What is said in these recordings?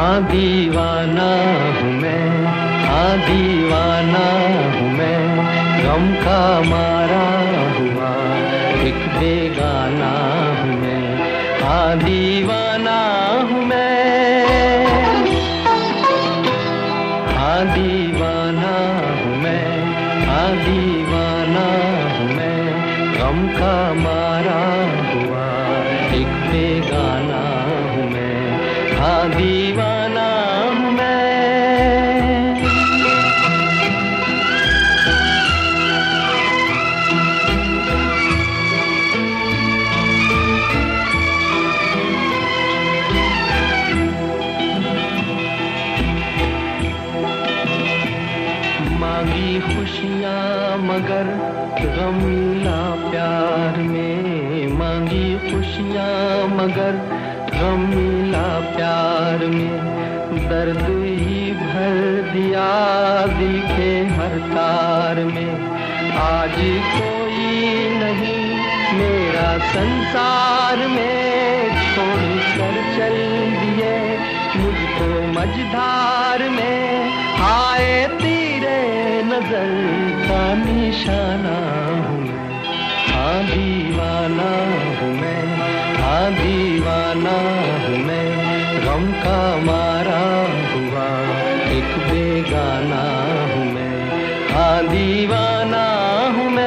हाँ दीवाना हूँ मैं, हाँ दीवाना हूँ मैं, गम का मारा हुआ एक बेगाना हूँ मैं। हाँ दीवाना हूँ मैं, हाँ दीवाना हूँ मैं, हाँ दीवाना हूँ मैं, गम का मारा हुआ एक बेगाना हूँ मैं। हाँ दीवाना हूँ मैं। मांगी खुशियाँ मगर गम मिला प्यार में, मांगी खुशियाँ मगर गम मिला प्यार में। दर्द ही भर दिया दिल के हर तार में। आज कोई नहीं मेरा संसार में, छोड़ कर चल दिए मुझको मझधार में। हाय तेरे नजर का निशाना हूँ मैं, हाँ दीवाना हूँ मैं, हाँ दीवाना हूँ मैं, गम का मारा हुआ एक बेगाना हूँ मैं। हाँ दीवाना हूँ मैं।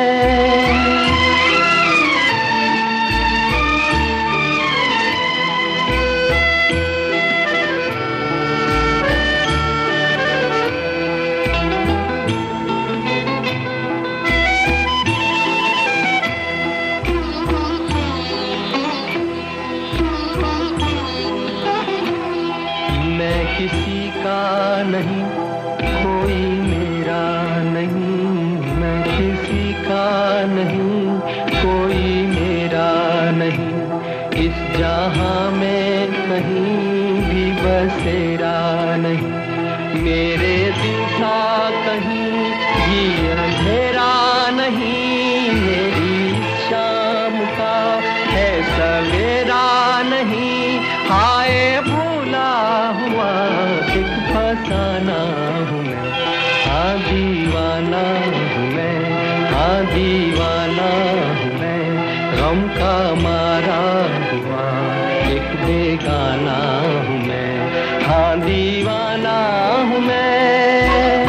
मैं किसी का नहीं, कोई मेरा नहीं, मैं किसी का नहीं, कोई मेरा नहीं। इस जहां में कहीं भी बसेरा नहीं, मेरे दिल सा कहीं भी अंधेरा नहीं। मेरी शाम का है सवेरा नहीं। हाय भूला हुआ एक फसाना हूँ मैं, हाँ दीवाना हूँ मैं, हाँ दीवाना हूँ मैं, गम का मारा हुआ एक बेगाना हूँ मैं। हाँ दीवाना हूँ मैं,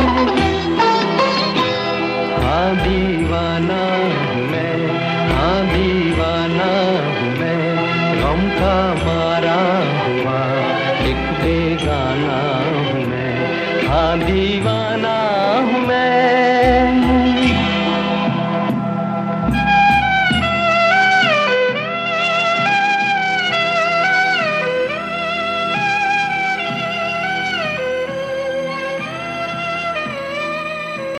हाँ दीवाना हूँ मैं, हाँ दीवाना हूँ मैं, गम का मारा हुआ एक बेगाना हूँ मैं। हाँ दीवाना